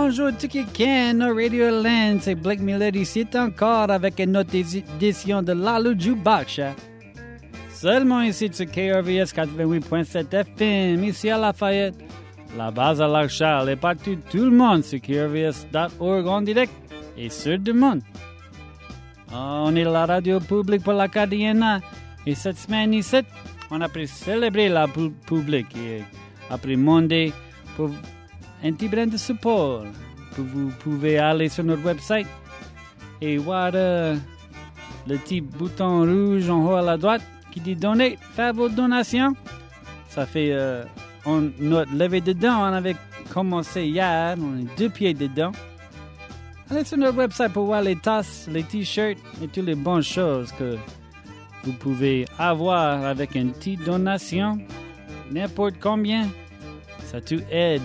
bonjour tout quelqu'un au Radio Land, c'est Blake Miller ici encore avec une autre édition de Lalo Jukebox. Seulement ici sur KRVS 88.7 FM, ici à Lafayette, la base à Lac-Charles et partout tout le monde sur KRVS.org en direct et sur demande. On est la radio publique pour l'Acadiana et cette semaine ici, on a pu célébrer la publique et après Monday pour un petit brin de support. Vous pouvez aller sur notre website et voir le petit bouton rouge en haut à la droite qui dit donner, faire vos donations. Ça fait notre levée de dents. On avait commencé hier, on est 2 pieds dedans. Allez sur notre website pour voir les tasses, les t-shirts et toutes les bonnes choses que vous pouvez avoir avec une petite donation. N'importe combien, ça tout aide.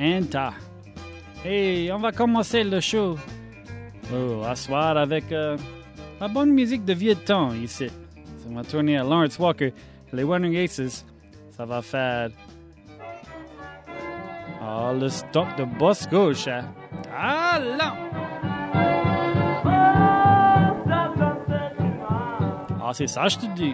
Hey, on va commencer le show à soir avec la bonne musique de vieux temps ici. On va tourner à Lawrence Walker, les Wandering Aces. Ça va faire le stock de Bosco, chat. Allons! C'est ça, je te dis.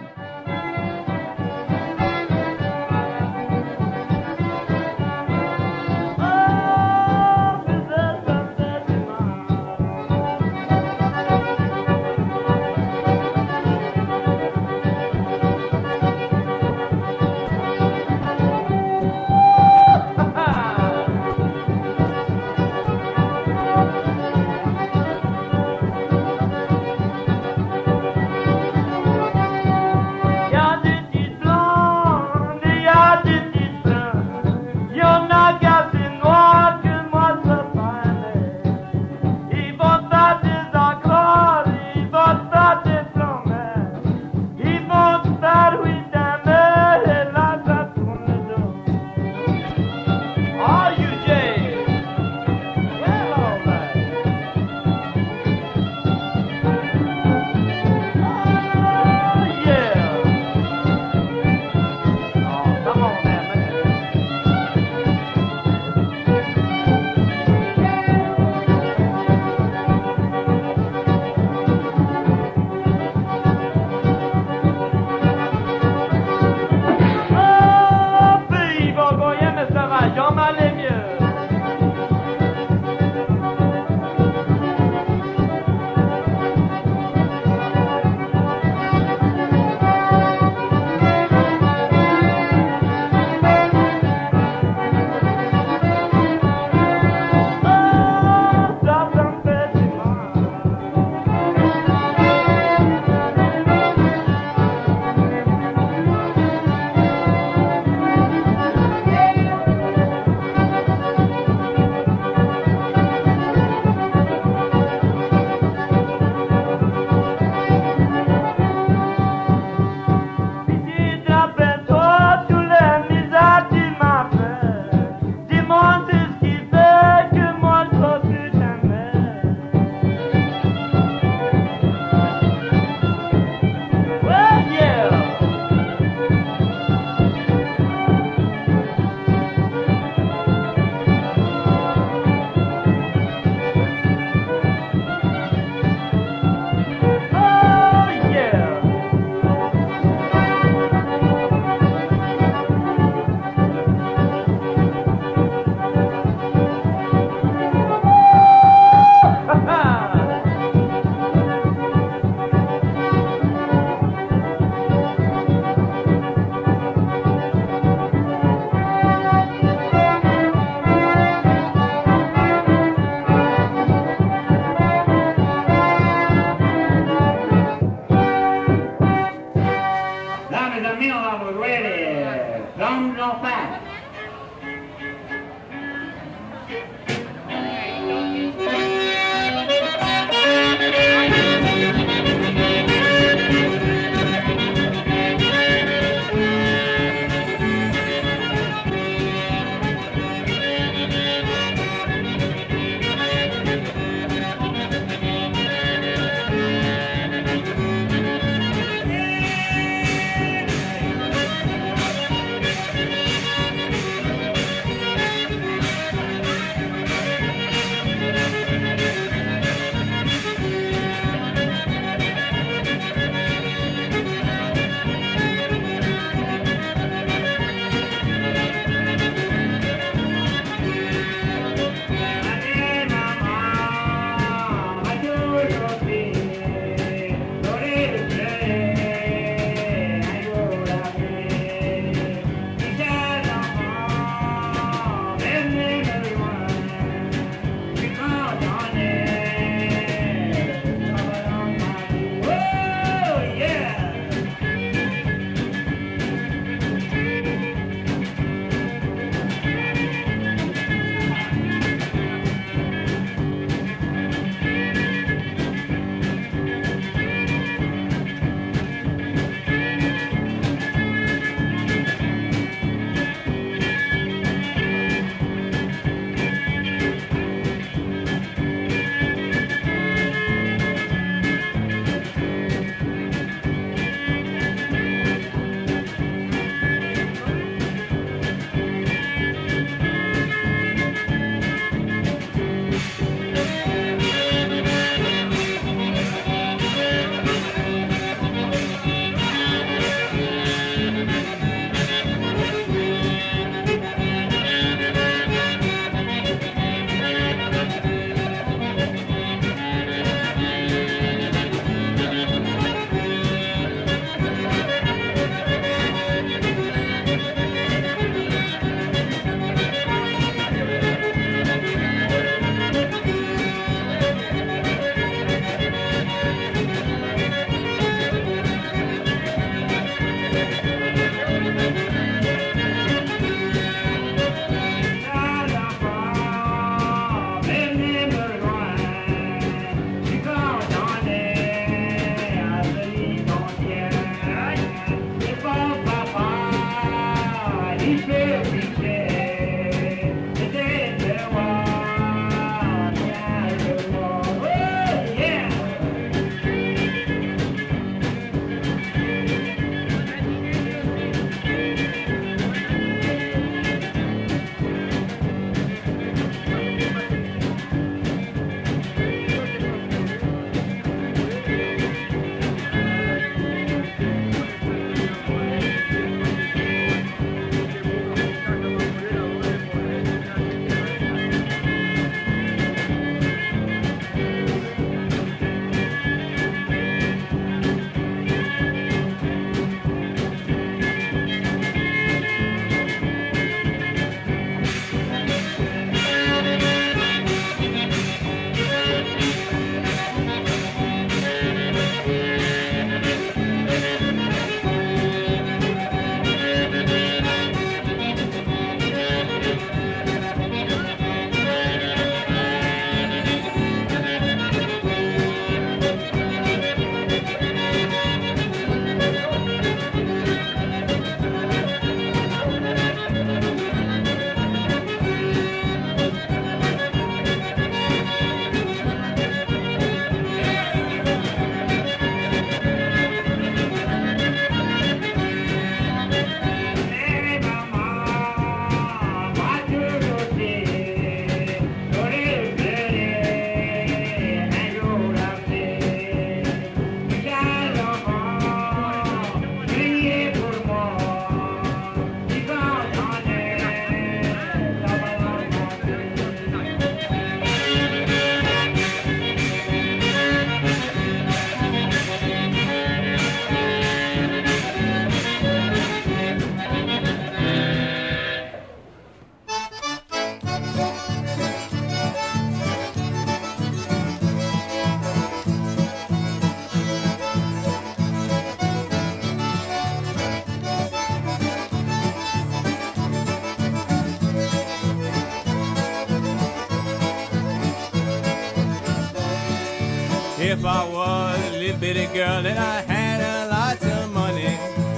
If I was a little bitty girl and I had a lot of money,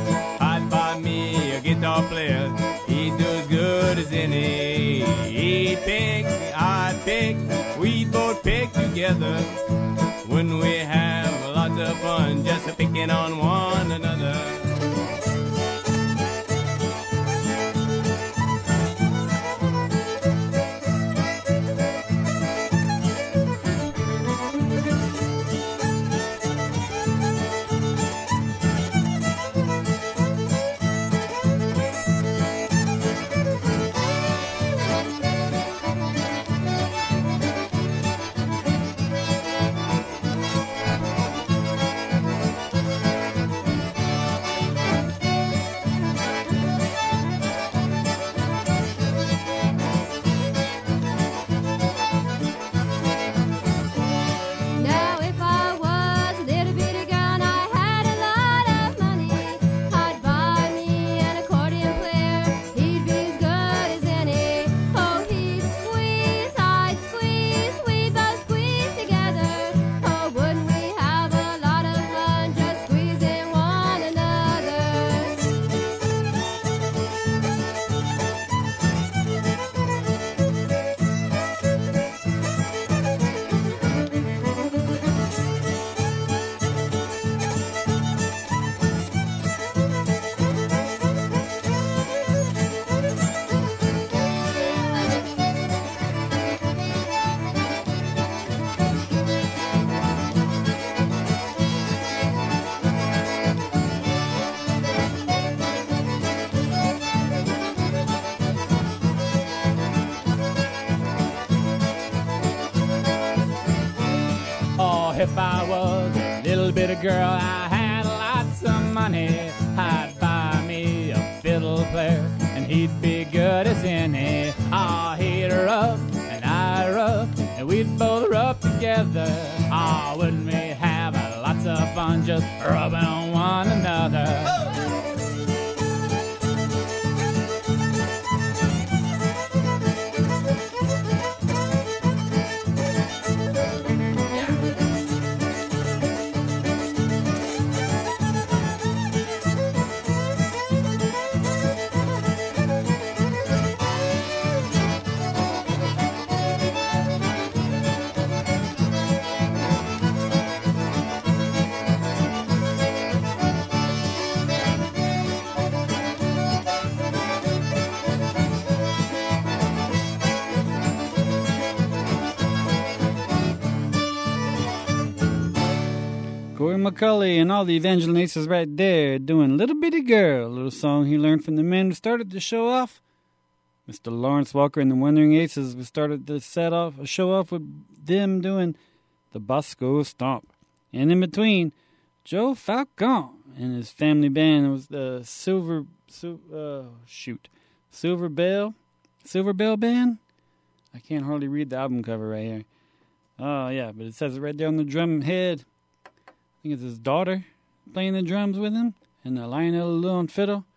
I'd buy me a guitar player. He'd do as good as any. He'd pick, I'd pick, we'd both pick together. Wouldn't we have lots of fun just picking on one another? If I was a little bitty girl, I had lots of money, I'd buy me a fiddle player, and he'd be good as any. Ah, he'd rub and I'd rub, and we'd both rub together. Ah, wouldn't we have lots of fun just rubbing on one another? McCulley and all the Evangeline Aces right there doing Little Bitty Girl, a little song he learned from the man who started the show off. Mr. Lawrence Walker and the Wandering Aces. We started the show off with them doing the Bosco Stomp. And in between, Joe Falcon and his family band was the Silver Bell Band? I can't hardly read the album cover right here. Oh, yeah, but it says it right there on the drum head. I think it's his daughter playing the drums with him. And Lionel Lou on fiddle.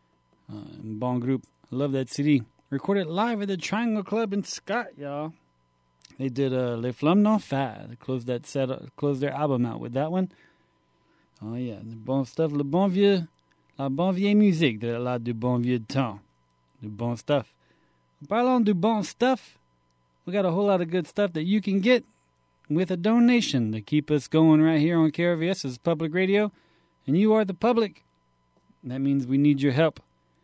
Bon group. I love that CD. Recorded live at the Triangle Club in Scott, y'all. They did Les Flammes d'Enfer. They closed their album out with that one. Oh, yeah. The bon stuff. La bonne vieille musique. De la du bon vieux temps. Du bon stuff. Parlons du bon stuff. We got a whole lot of good stuff that you can get with a donation to keep us going right here on KRVS's Public Radio. And you are the public. That means we need your help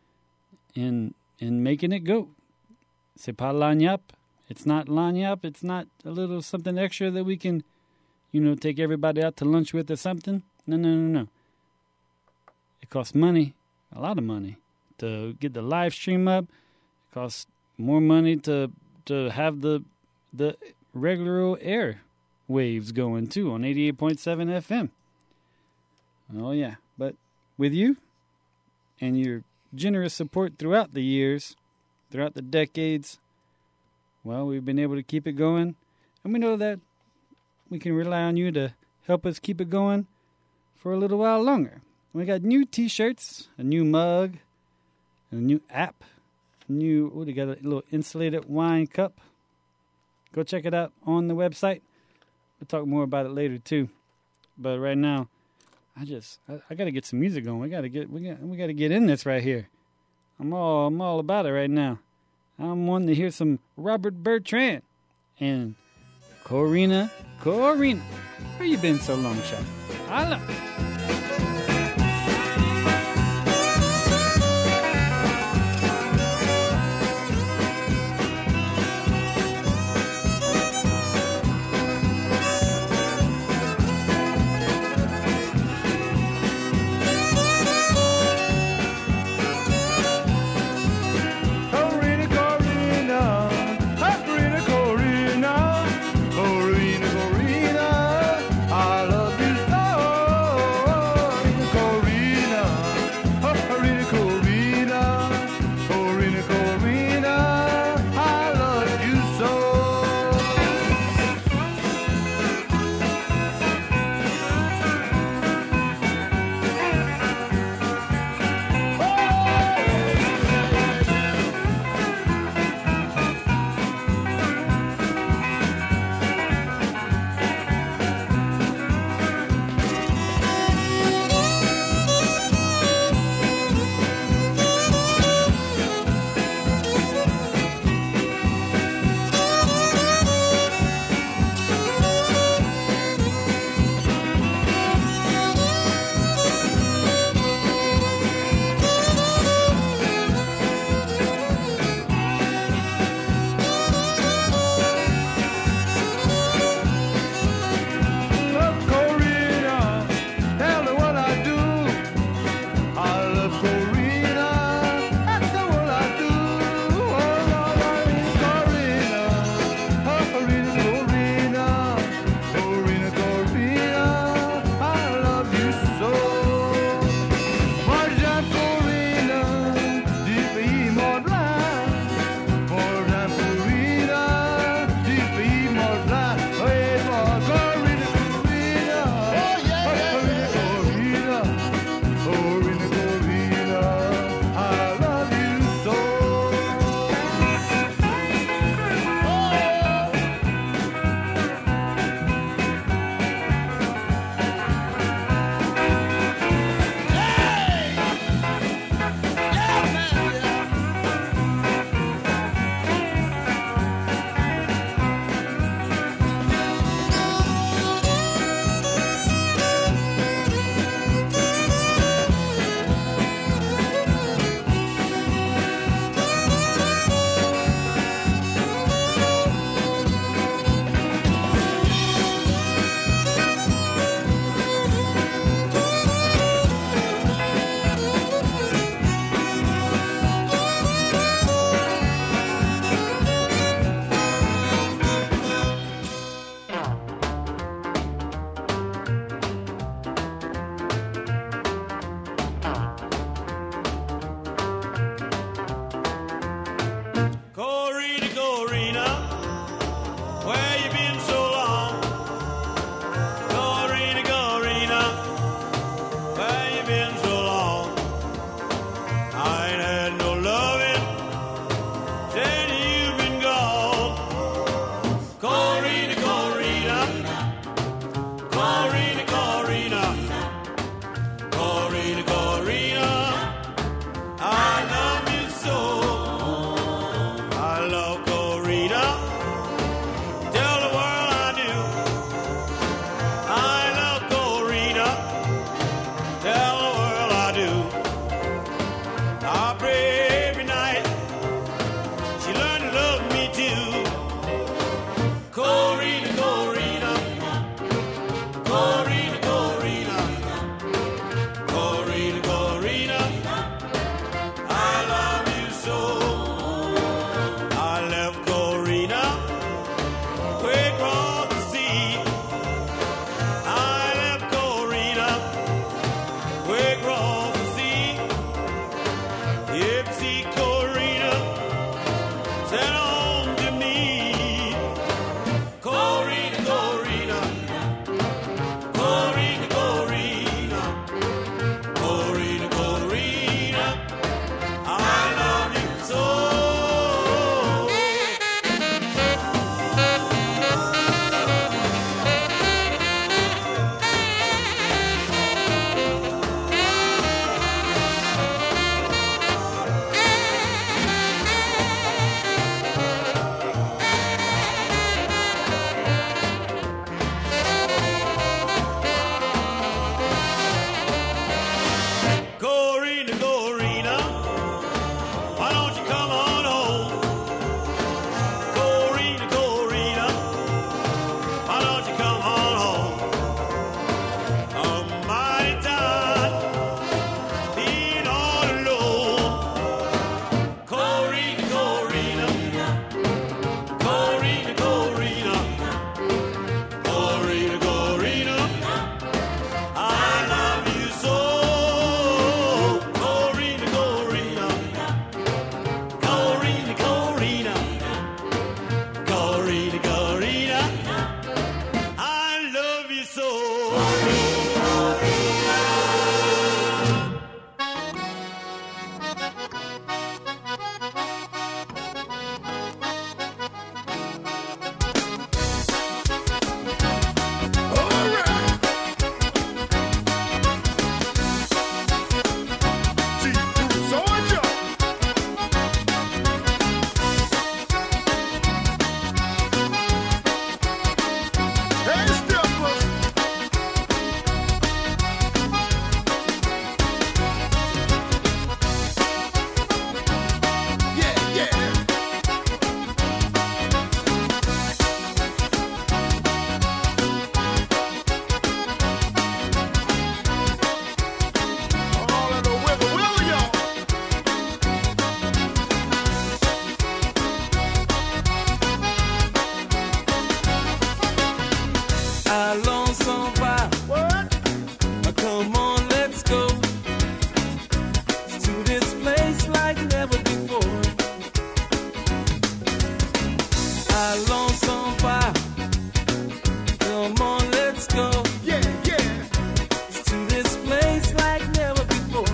in making it go. C'est pas lagniappe. It's not lagniappe. It's not a little something extra that we can, take everybody out to lunch with or something. No. It costs money, a lot of money, to get the live stream up. It costs more money to have the regular air waves going, too, on 88.7 FM. Oh, yeah. But with you and your generous support throughout the years, throughout the decades, well, we've been able to keep it going. And we know that we can rely on you to help us keep it going for a little while longer. We got new T-shirts, a new mug, a new app, we got a little insulated wine cup. Go check it out on the website. We'll talk more about it later, too. But right now, I got to get some music going. We got to get in this right here. I'm all about it right now. I'm wanting to hear some Robert Bertrand and Corina. Where you been so long, Shaq? Holla. I love you so. Allons s'en va. Come on, let's go. Yeah, yeah. To this place like never before.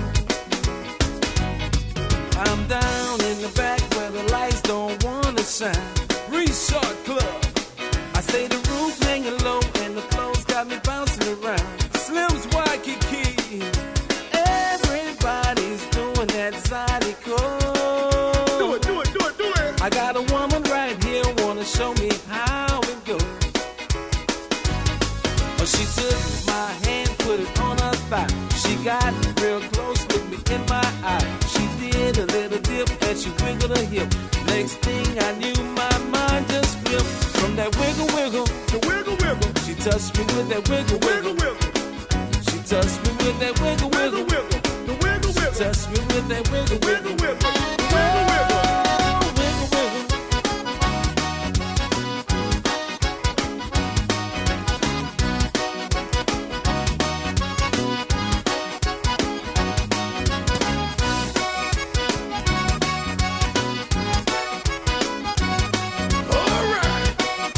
I'm down in the back where the lights don't wanna shine. Resort Club. I say the roof hanging low and the floor's got me bouncing around. Slim's Waikiki. Everybody's doing that zydeco. Do it, do it, do it, do it. I got a woman right here wanna show me how it goes. Oh, she took my hand, put it on her thigh. She got real close, looked me in my eye. She did a little dip and she wiggled her hip. Next thing I knew, my mind just flipped. From that wiggle wiggle, The wiggle, wiggle. she touched me with that wiggle Wiggle, wiggle. wiggle. She touched me with that wiggle Wiggle, wiggle. wiggle. The wiggle, wiggle. Touched me with that wiggle Wiggle, wiggle. wiggle. The wiggle, wiggle. Wiggle wiggle. All right.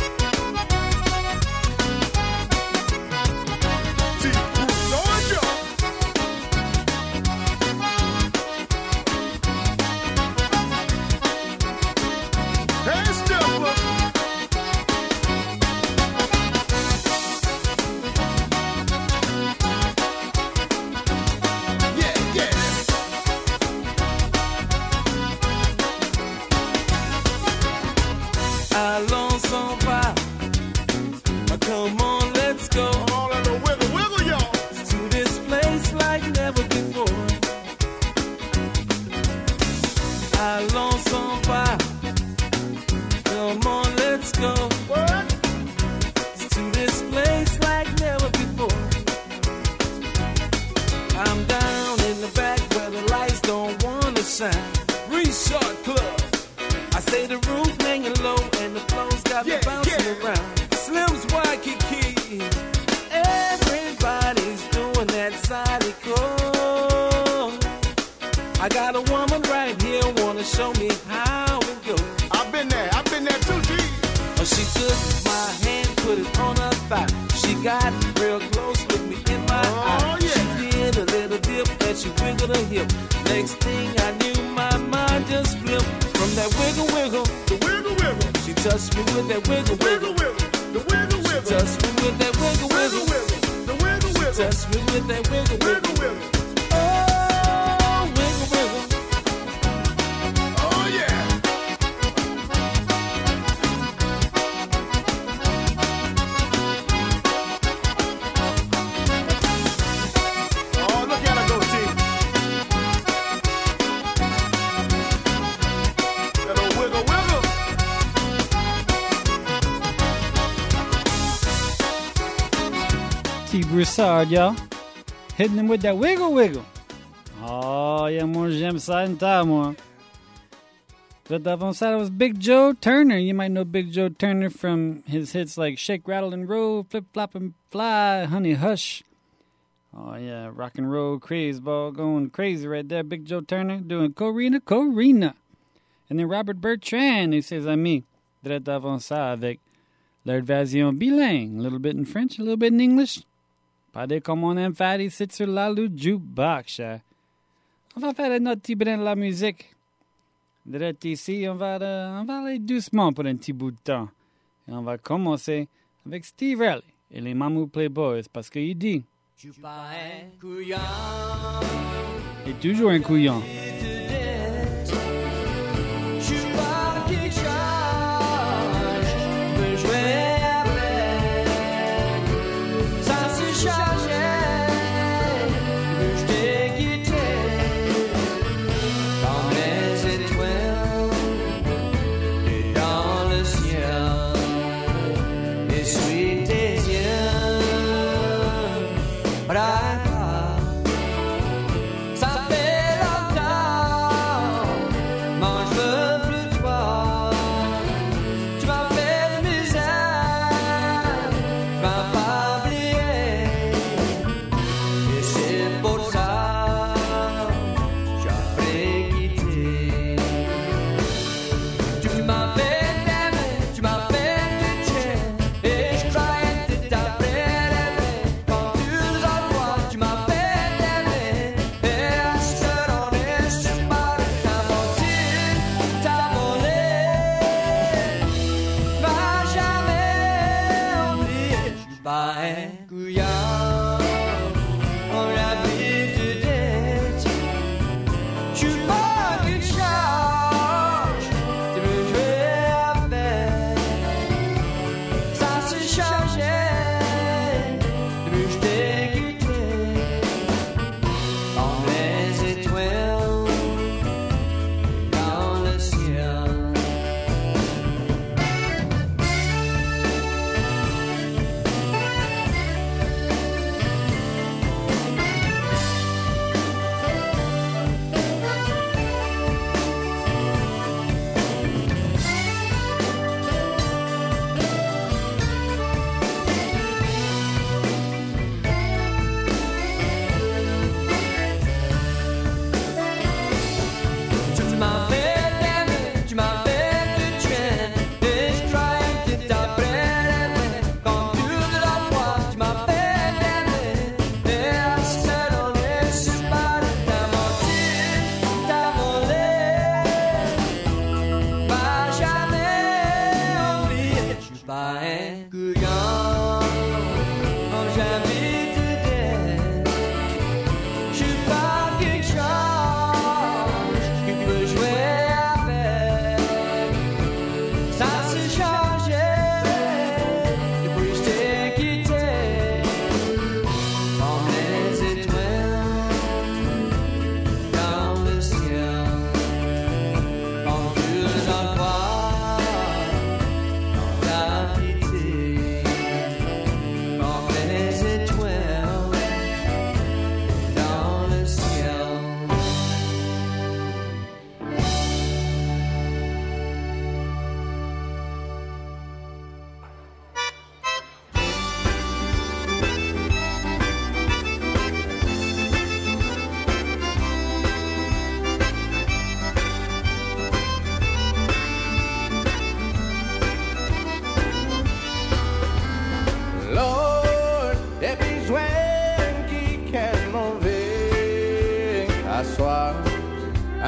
See, who's on you? Hey, Stepper. Yeah, yeah. Allons s'en va. Come on, let's go. All in the wiggle, wiggle, y'all. To this place like never before. Allons s'en va. Come on, let's go. What? To this place like never before. I'm down in the back where the lights don't wanna shine. Resort Club. I say the roof hanging low and the floor's got me Yeah, bouncing yeah. around. Slim's Waikiki. Everybody's doing that zydeco. I got a woman right here wanna show me how it goes. I've been there too, G. Oh, she took my hand, put it on her thigh. She got real close, looked me in my Oh, eye. yeah. She did a little dip and she wiggled her hip. Next thing I knew, my mind just flipped. From that wiggle wiggle, The wiggle, wiggle. she touched me with that wiggle Wiggle, wiggle. wiggle. The wiggle, wiggle. Touched me with that wiggle Wiggle, wiggle. wiggle. The wiggle, wiggle. Touched me with that wiggle Wiggle, wiggle. wiggle. Oh, wiggle wiggle. Oh, yeah. Oh, look at her go, T. That old wiggle, wiggle. T. Broussard, y'all. Hitting him with that wiggle wiggle. Oh, yeah, moi, j'aime ça une temps, moi. But avant ça, that was Big Joe Turner. You might know Big Joe Turner from his hits like Shake, Rattle, and Roll, Flip, Flop, and Fly, Honey, Hush. Oh, yeah, rock and roll, craze ball going crazy right there. Big Joe Turner doing Corina, Corina. And then Robert Bertrand, he says, ami, direct avant ça avec leur version bilingue. A little bit in French, a little bit in English. Pas comme on aime faire ici sur Lalu Jukebox. On va faire notre petit brin de la musique. Direct ici, on va aller doucement pour un petit bout de temps. Et on va commencer avec Steve Riley et les Mamou Playboys parce qu'il dit Je suis pas un couillon, il est toujours un couillon. je suis pas qui change, je veux jouer avec. Ça s'est changé, je t'ai quitté, comme les étoiles et dans le ciel, et suis tes yeux, but I ça fait longtemps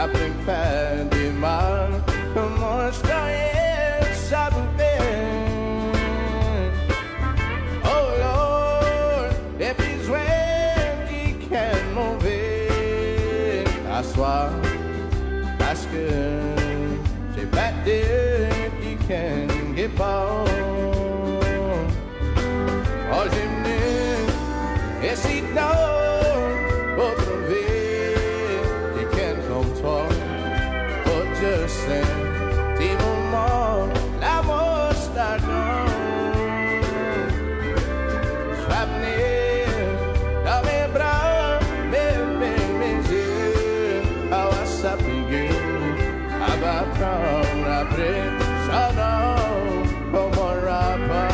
après faire du mal, comment je croyais ça pouvait. Oh Lord, des besoins qui sont mauvais à soi, parce que j'ai pas Dieu qui can get bon. Oh, j'ai venu, et si non, pour trouver qui can comme toi, pour juste un petit moment, l'amour stagnant. Je vais venir dans mes bras, mes yeux, à sa figure, à va prendre après, ça non, comme un rapport.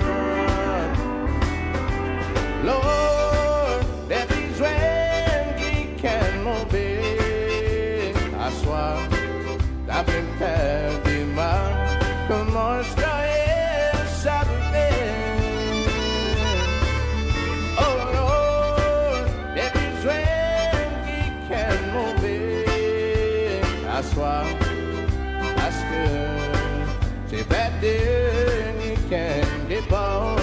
Lord, des besoins qui can m'obéir à soi, d'après me faire du mal, comment je croyais ça pouvait. Oh Lord, des besoins qui can m'obéir à soi, parce que j'ai pas Dieu qui can get bon.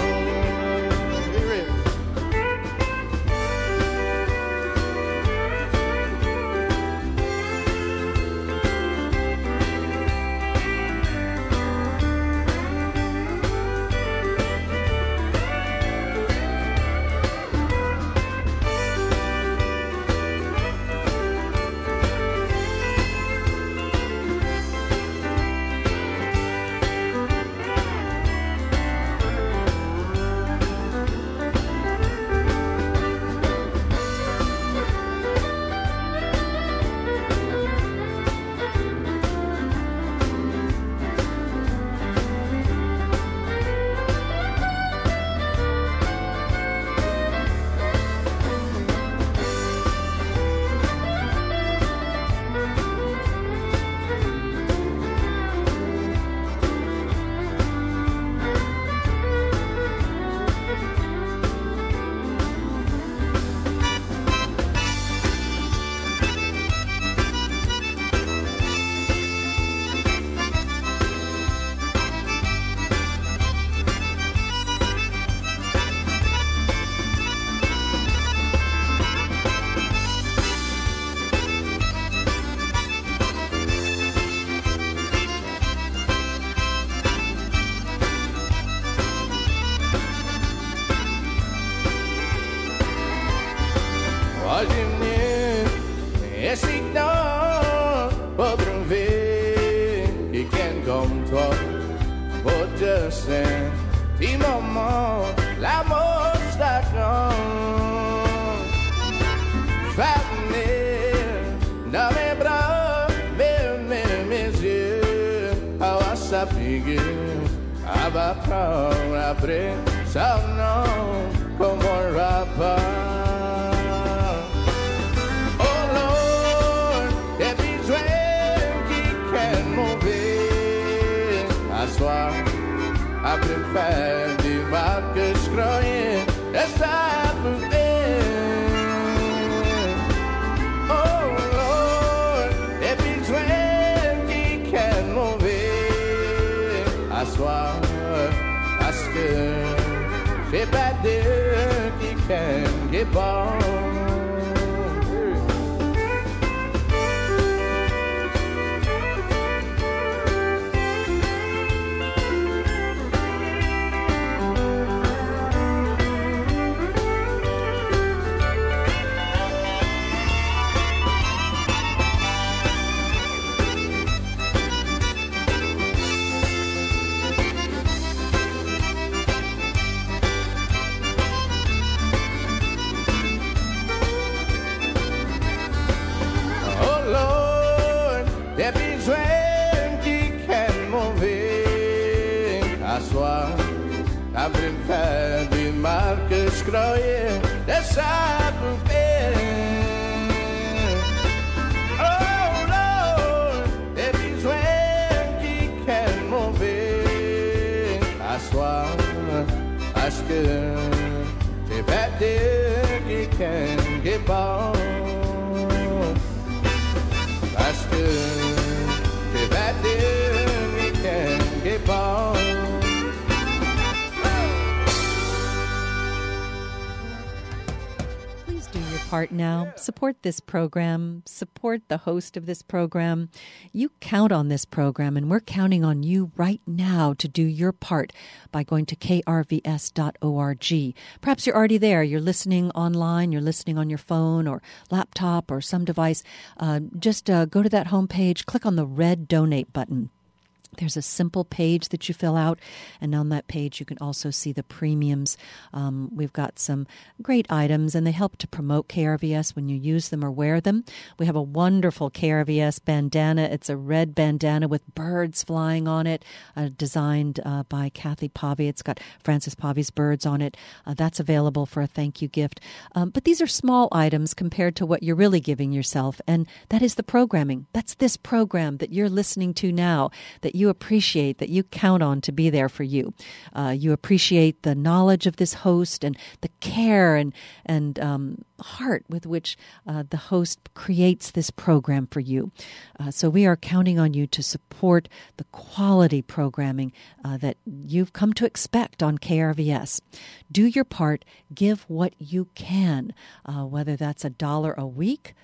Et si non, pour trouver quelqu'un comme toi, pour juste un petit moment, l'amour stagnant. Je vais venir dans mes bras, mes yeux, à sa figure, à va prendre après, ça non, comme un rapport. Après me faire du mal que je croyais que ça pouvait. Oh Lord, des besoins qui can mauvais à soi, parce que j'ai pas Dieu qui can get bon. Des besoins qui can mauvais à soi, après me faire du mal que je croyais que ça pouvait. Oh Lord, des besoins qui can mauvais à soi, parce que j'ai pas Dieu qui can get bon. Parce dear, we can keep on. Please do your part now. Support this program. Support the host of this program. You count on this program, and we're counting on you right now to do your part by going to krvs.org. Perhaps you're already there. You're listening online. You're listening on your phone or laptop or some device. Just go to that homepage, click on the red donate button. There's a simple page that you fill out, and on that page you can also see the premiums. We've got some great items, and they help to promote KRVS when you use them or wear them. We have a wonderful KRVS bandana. It's a red bandana with birds flying on it, designed by Kathy Pavey. It's got Francis Pavey's birds on it. That's available for a thank you gift. But these are small items compared to what you're really giving yourself, and that is the programming. That's this program that you're listening to now, that you appreciate, that you count on to be there for you. You appreciate the knowledge of this host and the care and heart with which the host creates this program for you. So we are counting on you to support the quality programming that you've come to expect on KRVS. Do your part. Give what you can, whether that's $1 a week,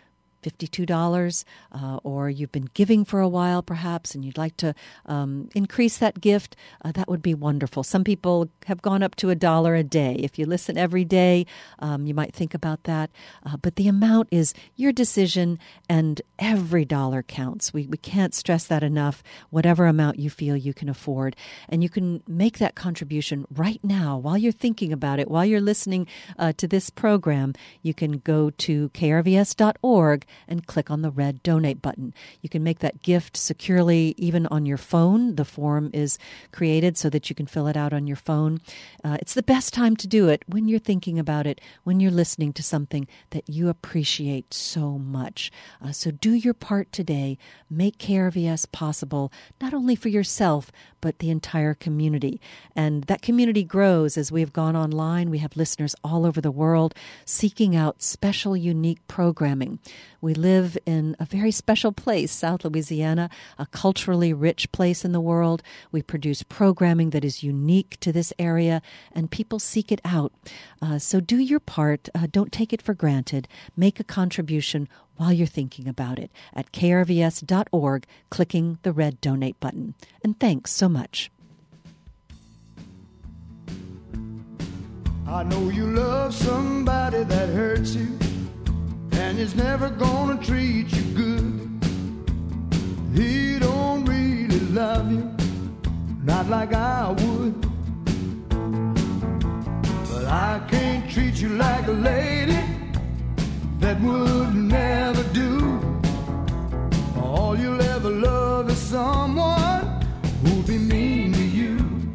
$52, or you've been giving for a while perhaps and you'd like to increase that gift, that would be wonderful. Some people have gone up to $1 a day. If you listen every day, you might think about that. But the amount is your decision, and every dollar counts. We can't stress that enough, whatever amount you feel you can afford. And you can make that contribution right now while you're thinking about it, while you're listening to this program. You can go to krvs.org and click on the red donate button. You can make that gift securely even on your phone. The form is created so that you can fill it out on your phone. It's the best time to do it when you're thinking about it, when you're listening to something that you appreciate so much. So do your part today. Make KRVS possible, not only for yourself, but the entire community. And that community grows as we've gone online. We have listeners all over the world seeking out special, unique programming. We live in a very special place, South Louisiana, a culturally rich place in the world. We produce programming that is unique to this area, and people seek it out. So do your part. Don't take it for granted. Make a contribution while you're thinking about it at krvs.org, clicking the red donate button. And thanks so much. I know you love somebody that hurts you and is never gonna treat you good. He don't really love you, not like I would. But I can't treat you like a lady, that would never do. All you'll ever love is someone who'll be mean to you.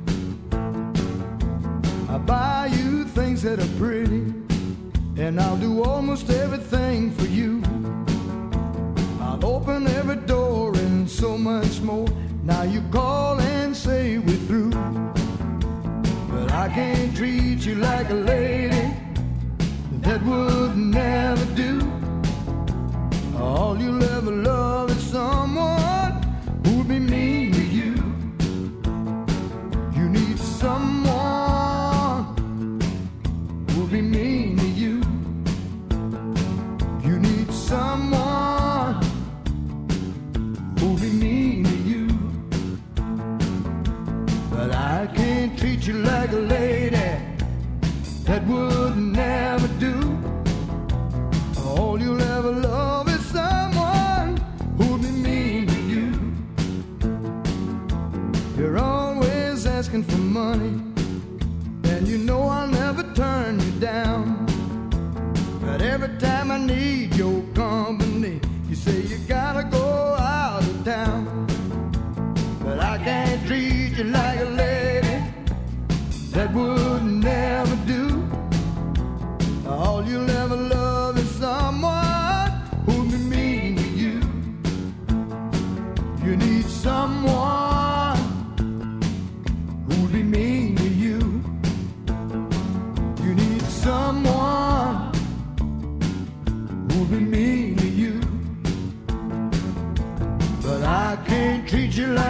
I buy you things that are pretty, and I'll do almost everything for you. I'll open every door and so much more. Now you call and say we're through. But I can't treat you like a lady, that would never do. All you'll ever love is someone who'll be mean to you. You need someone who'll be mean to you. You need someone who'll be mean to you. But I can't treat you like a lady, that would never do. All you'll ever love is someone who'll be mean to you. You're always asking for money, and you know I'll never turn you down. But every time I need your company, you say you gotta go out of town. But I can't treat you like a lady, that would never do. All you'll ever love is someone who'll be mean to you. You need someone who'll be mean to you. You need someone who'll be mean to you. But I can't treat you like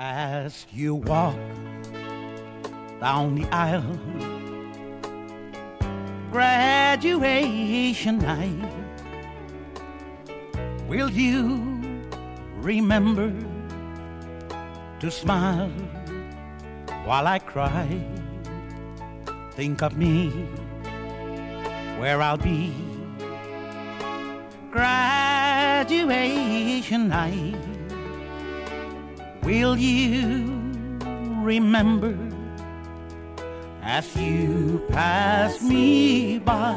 As you walk down the aisle, graduation night, will you remember to smile while I cry? Think of me, where I'll be, graduation night. Will you remember as you pass me by?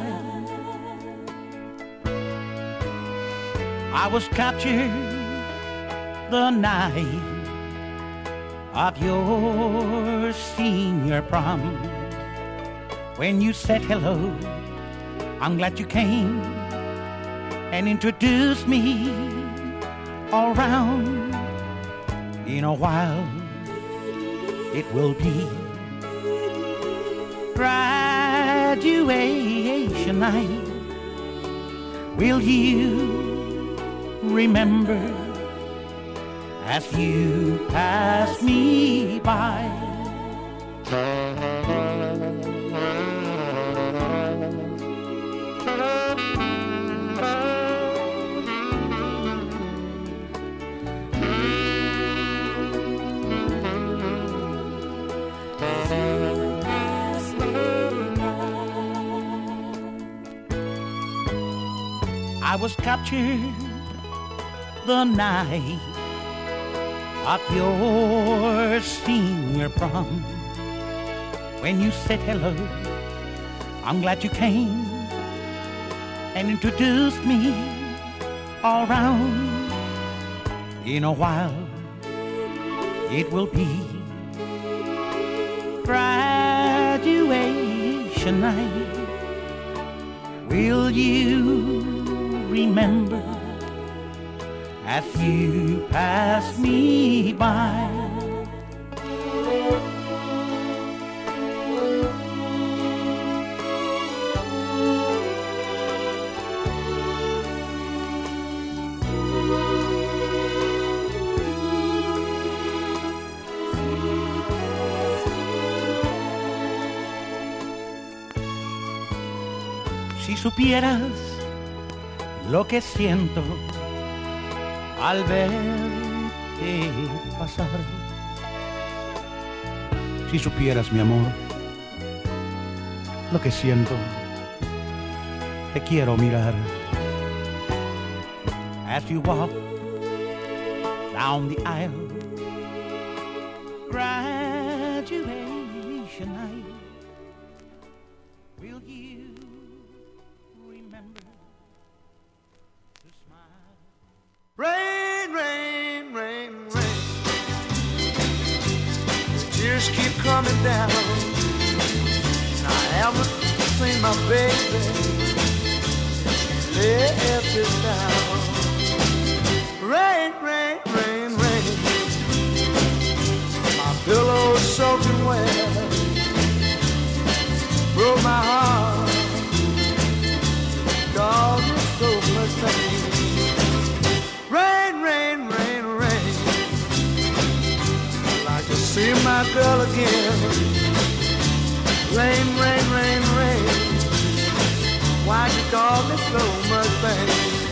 I was captured the night of your senior prom. When you said hello, I'm glad you came and introduced me all around. In a while, it will be graduation night. Will you remember as you pass me by? I was captured the night of your senior prom. When you said hello, I'm glad you came and introduced me all around. In a while, it will be graduation night. Will you remember as you pass me by? Si supieras lo que siento al verte pasar. Si supieras, mi amor, lo que siento, te quiero mirar. As you walk down the aisle, graduation night, will you remember? Rain, rain, rain, rain. Tears keep coming down. I haven't seen my baby. Left it down. Rain, rain, rain, rain. My pillow's soaking wet. Broke my heart. Caused so much pain. Rain, rain, rain, rain. I'd like to see my girl again. Rain, rain, rain, rain. Why you cause me so much pain?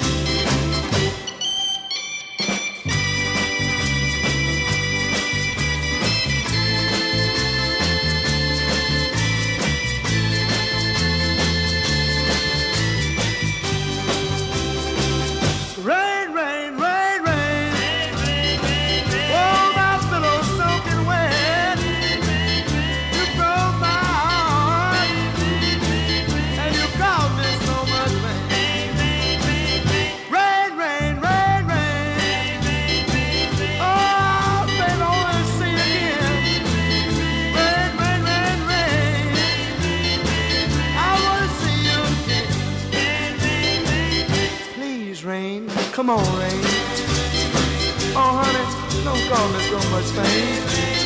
Come on, rain. Oh, honey, don't cause me so much pain.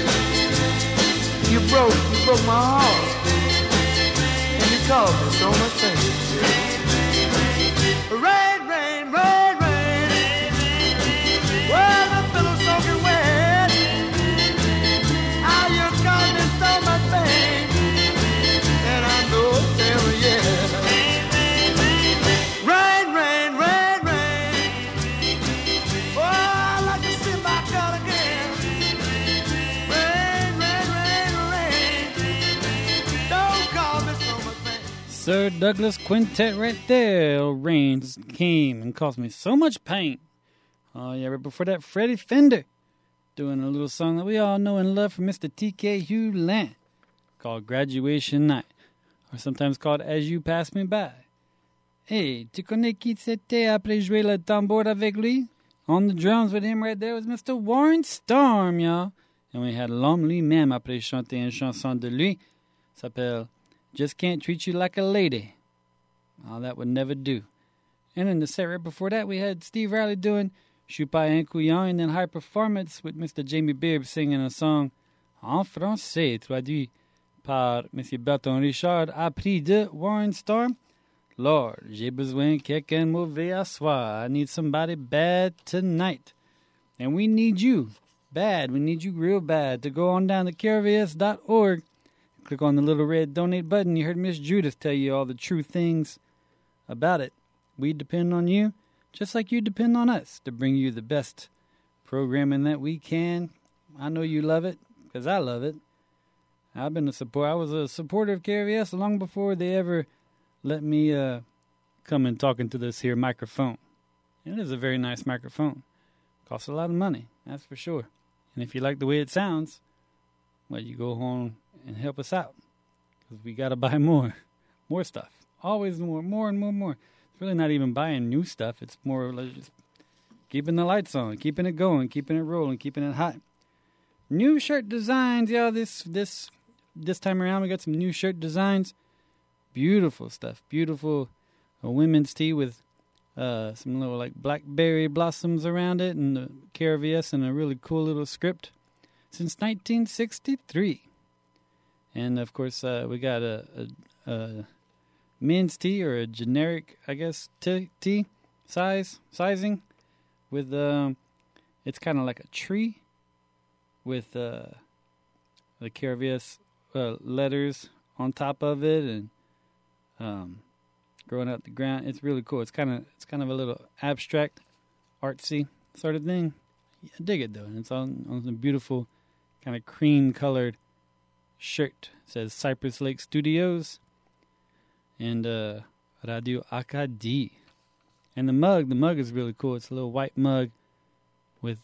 You broke my heart, and you caused me so much pain. Rain, rain, rain, rain. Well, the pillow's soaking wet. Sir Douglas Quintet right there. Rains came and caused me so much pain. Oh, yeah, right before that, Freddie Fender doing a little song that we all know and love from Mr. T.K. Hugh Land called Graduation Night, or sometimes called As You Pass Me By. Hey, tu connais qui c'était après jouer le tambour avec lui? On the drums with him right there was Mr. Warren Storm, y'all. And we had l'homme lui-même après chanter une chanson de lui. S'appelle Just Can't Treat You Like a Lady. Oh, that would never do. And in the set right before that, we had Steve Riley doing Je suis pas un couillon, and then High Performance with Mr. Jamie Beard singing a song en français, traduit par M. Berton Richard, appris de Warren Storm. Lord, j'ai besoin quelqu'un mauvais à soir. I need somebody bad tonight. And we need you bad. We need you real bad to go on down to KRVS.org. Click on the little red donate button. You heard Miss Judith tell you all the true things about it. We depend on you, just like you depend on us, to bring you the best programming that we can. I know you love it, because I love it. I was a supporter of KRVS long before they ever let me come and talk into this here microphone. It is a very nice microphone. Costs a lot of money, that's for sure. And if you like the way it sounds, well, you go home and help us out, because we got to buy more stuff. Always more and more. It's really not even buying new stuff. It's more or less just keeping the lights on, keeping it going, keeping it rolling, keeping it hot. New shirt designs, y'all. This time around, we got some new shirt designs. Beautiful stuff. Beautiful women's tee with some little like blackberry blossoms around it, and the KRVS and a really cool little script since 1963. And of course, we got a men's tee, or a generic, I guess, tee sizing with it's kind of like a tree with the KRVS letters on top of it, and growing out the ground. It's really cool. It's kind of a little abstract, artsy sort of thing. I dig it though. And it's on a beautiful kind of cream colored shirt. It says Cypress Lake Studios and Radio Akadi. And the mug is really cool. It's a little white mug with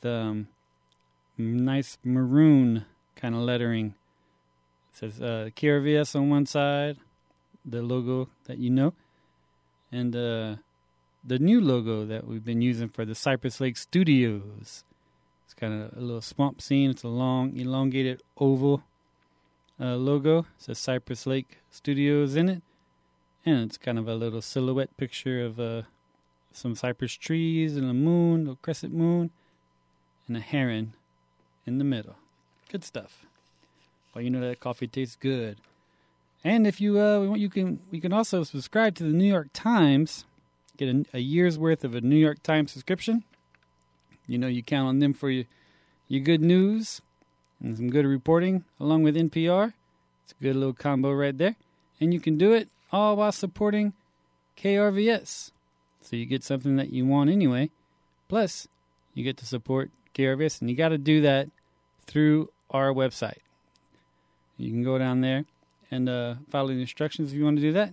nice maroon kind of lettering. It says KRVS on one side, the logo that you know, and the new logo that we've been using for the Cypress Lake Studios. It's kind of a little swamp scene. It's a long, elongated oval logo. It says Cypress Lake Studios in it, and it's kind of a little silhouette picture of some cypress trees and a moon, a crescent moon, and a heron in the middle. Good stuff. Well, you know that coffee tastes good. And if you you can also subscribe to the New York Times, get a year's worth of a New York Times subscription. You know you count on them for your good news and some good reporting along with NPR. It's a good little combo right there. And you can do it all while supporting KRVS. So you get something that you want anyway. Plus, you get to support KRVS, and you got to do that through our website. You can go down there and follow the instructions if you want to do that.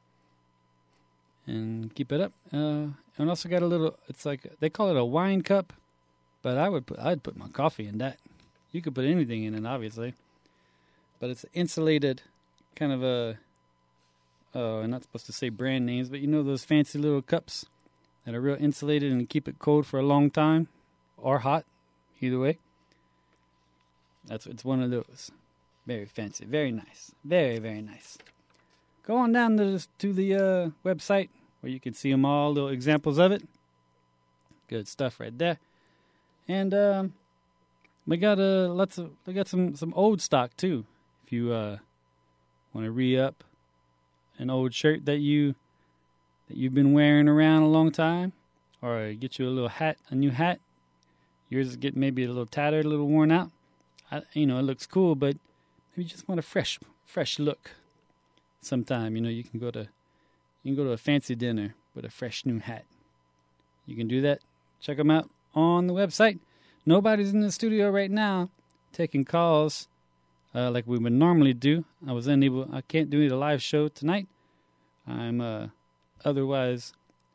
And keep it up. And also got a little, it's like, they call it a wine cup, but I'd put my coffee in that. You could put anything in it, obviously. But it's insulated, kind of a, I'm not supposed to say brand names, but you know those fancy little cups that are real insulated and keep it cold for a long time, or hot, either way. It's one of those. Very fancy, very nice, very, very nice. Go on down to the website where you can see them all, little examples of it. Good stuff right there. And we got some old stock too. If you want to re-up an old shirt that you've been wearing around a long time, or get you a little hat, a new hat. Yours is getting maybe a little tattered, a little worn out. It looks cool, but maybe you just want a fresh look. Sometime, you can go to a fancy dinner with a fresh new hat. You can do that. Check them out on the website. Nobody's in the studio right now taking calls like we would normally do. I can't do the live show tonight. I'm otherwise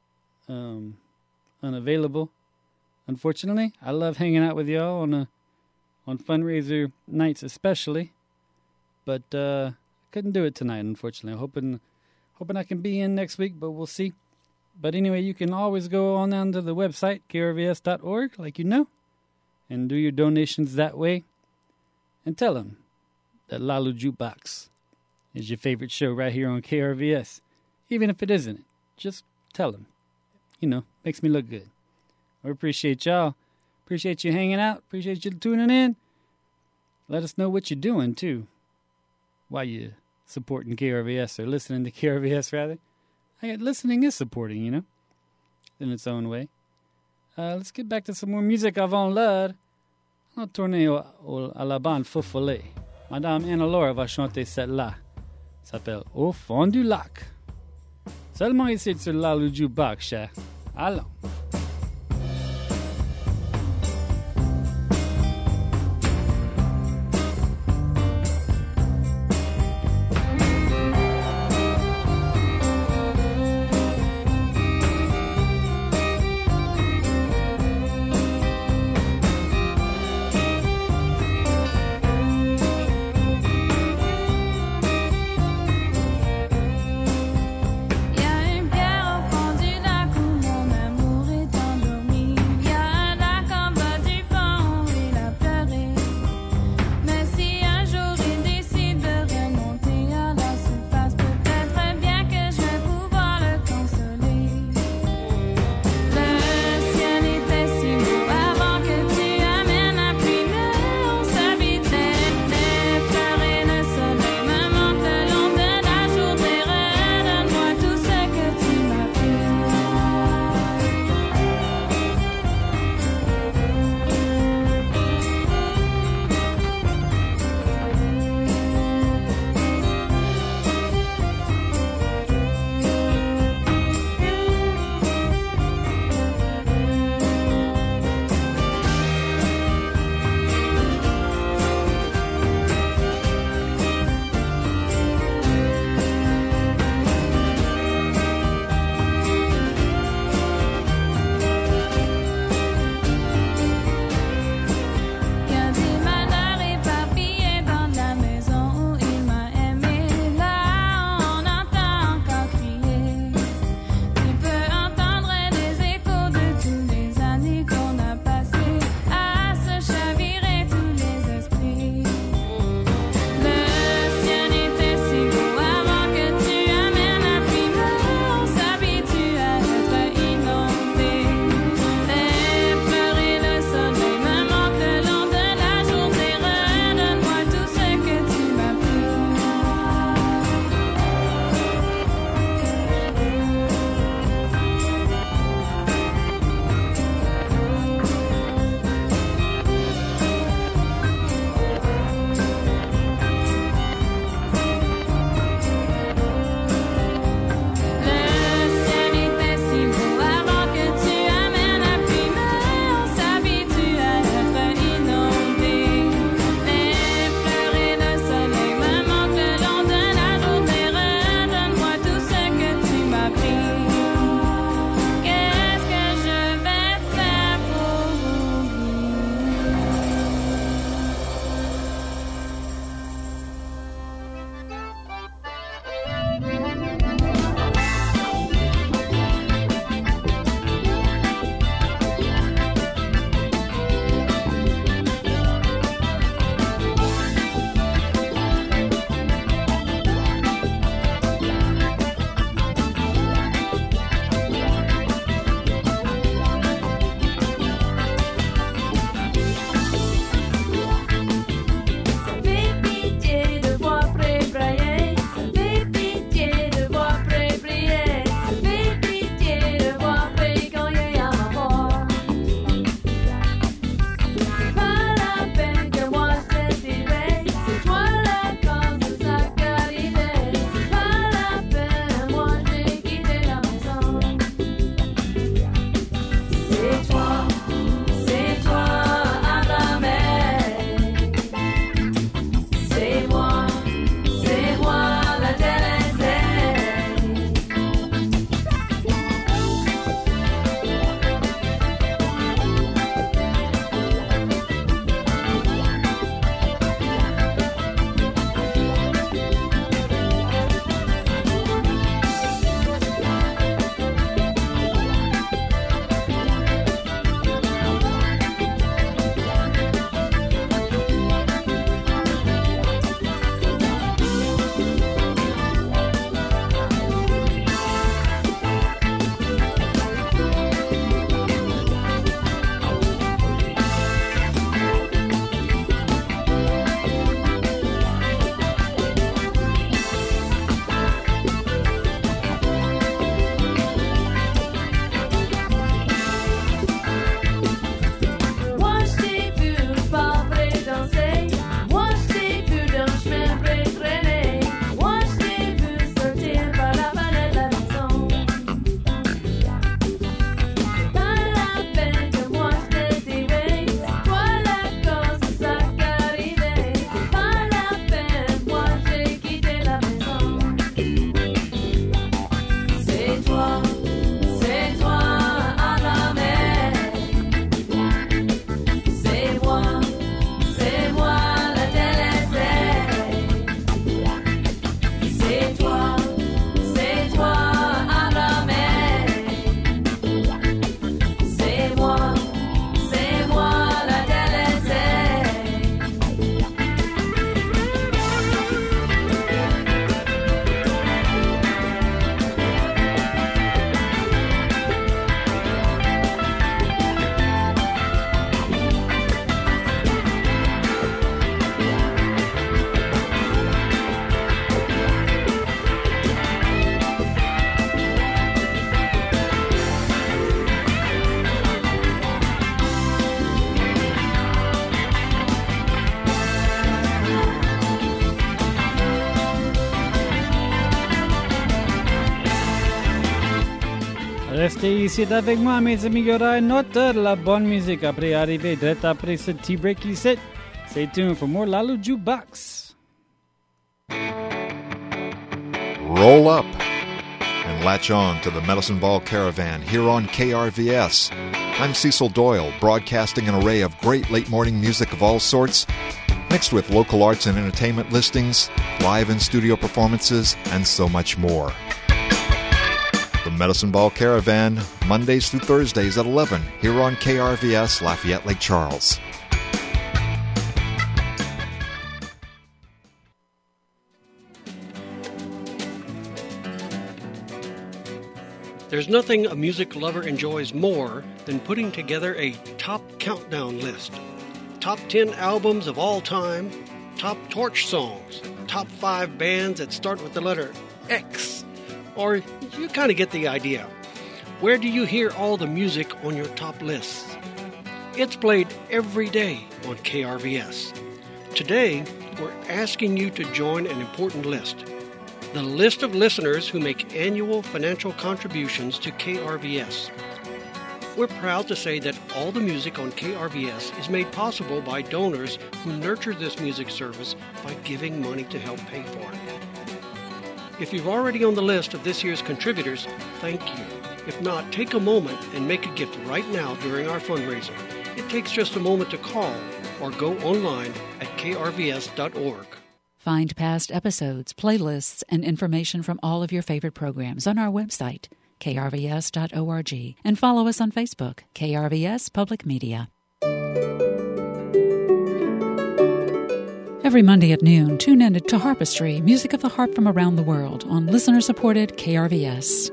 unavailable. Unfortunately, I love hanging out with y'all on fundraiser nights especially, but couldn't do it tonight, unfortunately. Hoping I can be in next week, but we'll see. But anyway, you can always go on down to the website, krvs.org, like you know, and do your donations that way. And tell them that Lalu Jukebox is your favorite show right here on KRVS. Even if it isn't, just tell them. You know, makes me look good. I appreciate y'all. Appreciate you hanging out. Appreciate you tuning in. Let us know what you're doing, too, while you're supporting KRVS or listening to KRVS, rather. Listening is supporting, you know, in its own way. Let's get back to some more musique avant l'heure. On va tourner à la bande Foffolé. Madame Anna Laura va chanter celle-là. Ça s'appelle Au fond du lac. Seulement ici sur Lalu Jukebox. Allons. Y a une pierre au fond du lac où mon amour Restez ici avec moi, mes amis. Il y aura une autre de la bonne musique après arriver direct après ce tea break ici. Stay tuned for more Lalu Jukebox. Roll up and latch on to the Medicine Ball Caravan here on KRVS. I'm Cecil Doyle, broadcasting an array of great late-morning music of all sorts, mixed with local arts and entertainment listings, live and studio performances, and so much more. The Medicine Ball Caravan, Mondays through Thursdays at 11, here on KRVS, Lafayette Lake Charles. There's nothing a music lover enjoys more than putting together a top countdown list. Top 10 albums of all time, top torch songs, top 5 bands that start with the letter X. Or you kind of get the idea. Where do you hear all the music on your top lists? It's played every day on KRVS. Today, we're asking you to join an important list. The list of listeners who make annual financial contributions to KRVS. We're proud to say that all the music on KRVS is made possible by donors who nurture this music service by giving money to help pay for it. If you're already on the list of this year's contributors, thank you. If not, take a moment and make a gift right now during our fundraiser. It takes just a moment to call or go online at krvs.org. Find past episodes, playlists, and information from all of your favorite programs on our website, krvs.org, and follow us on Facebook, KRVS Public Media. Every Monday at noon, tune in to Harpistry, music of the harp from around the world, on listener-supported KRVS.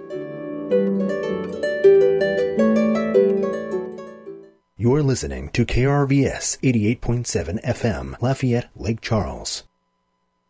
You're listening to KRVS 88.7 FM, Lafayette, Lake Charles.